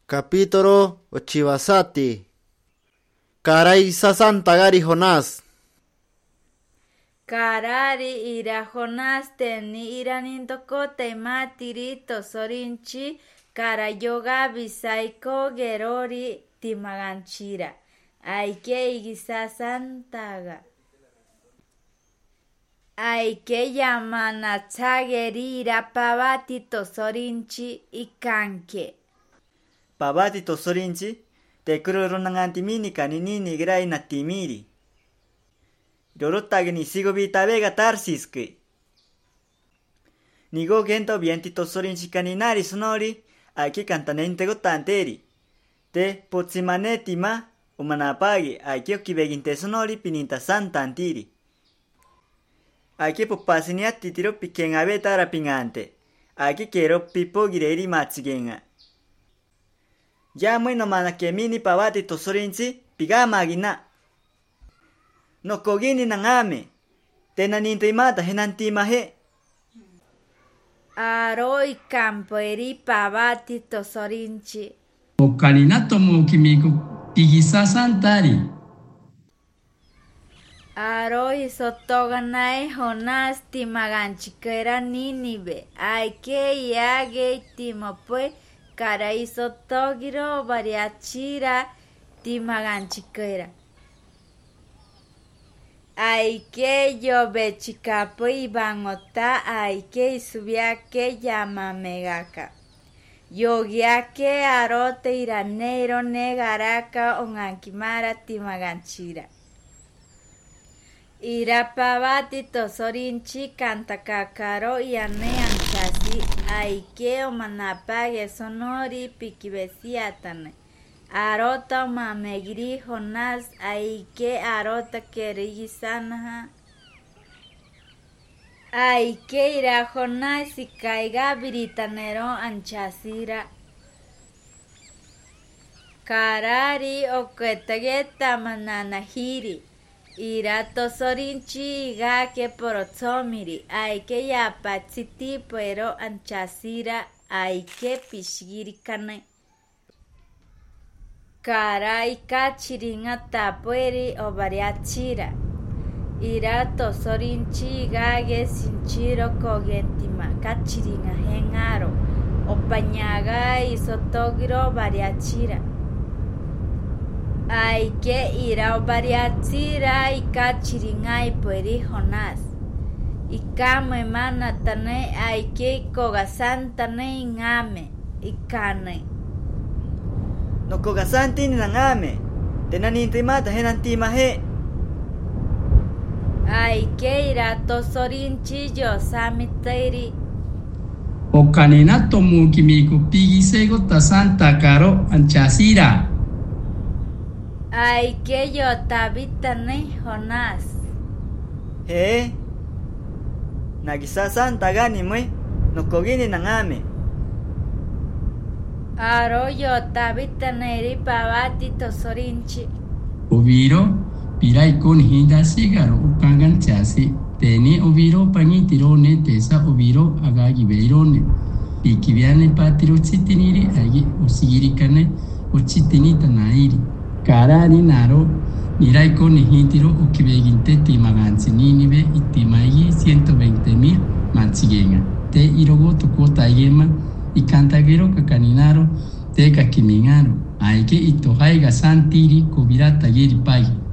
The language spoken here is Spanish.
Capítulo Ochibasati. Caray sasantagari Jonás. Karari ira Jonás teni iranintoko tematiri tosorinchi karayoga bisaiko gerori timaganchira. Aike igisasantaga. Aike yamanatsageri irapavati tosorinchi ikanke. Pavati tosorinchi tekuro nangantimini kaninini grai natimiri. Dorotagi ni sigo vitabega tarsiske. Nigo gento vienti tosorinchi kaninari sonori aquí cantanente gotanteri. Te pozzimaneti ma umanapagi aquí okibeginte sonori pininta santantiri. Aquí popasiniatti tiro piquen abetara pingante. Aquí quiero pipo gireri matsigenga. Ya muy no mana que mini pavati tosorinchi pigama agina. No kogini nangame. Tenaninto imata henantima he. Aroi camperi pavati tosorinchi. Ocarinato mo kimiko pigisa santari. Aroi sotoganae Jonás timaganchikera Nínive. Aike yage timopue karai sotogiro variachira timaganchikera. Aike yobechikapo ibangota aike isubiake yamamegaka. Yogiake arote iraneiro negaraka ongankimara timaganchira. Irapavati tosorinchi cantakakaro yane anchasi aike omanapage sonori pikibesiatane. Arota mamegri Jonás aike arota kerigisanaha. Aike ira Jonás ikaiga biritanero anchasira. Karari oketageta mananahiri. Ira tosorinchi igake porotsomiri. Aike yapatsiti pero anchasira aike pishgirikane. Karai kachiringa tapueri o variachira. Ira tosorinchi igage sinchiro kogentima kachiringa hengaro. Opañaga isotogiro variachira. Aike ira o variachira ikachiringa ipueri Jonás. Ikame manatane aike kogasantane ingame ikane. No kogasanti ni nangame. Tenaninto imata henantima he. Aike ira tosorinchi yosamiteiri. Ocarinato mo kimiko pigisego ta santa caro anchasira. Aike yotabitane Jonás. He. Nagisa santa gani mwe. No kogini nangame. Aro yotabitane pavati tosorinchi. Oviro pirai con hinda sigaro ukangan chasi. Teni oviro pangitirone tesa oviro agagi beirone. Ikiviane patiro chitiniri agi osigirikane ochitinita nairi. Karari naro mirai con hintiro okibeginte timagansi Nínive itimaigi 120,000 manchigenga. Te irogo tokota yema ikantagero kakaninaro te kakimingaro. Aike itohaiga santiri kobirata yeri pai.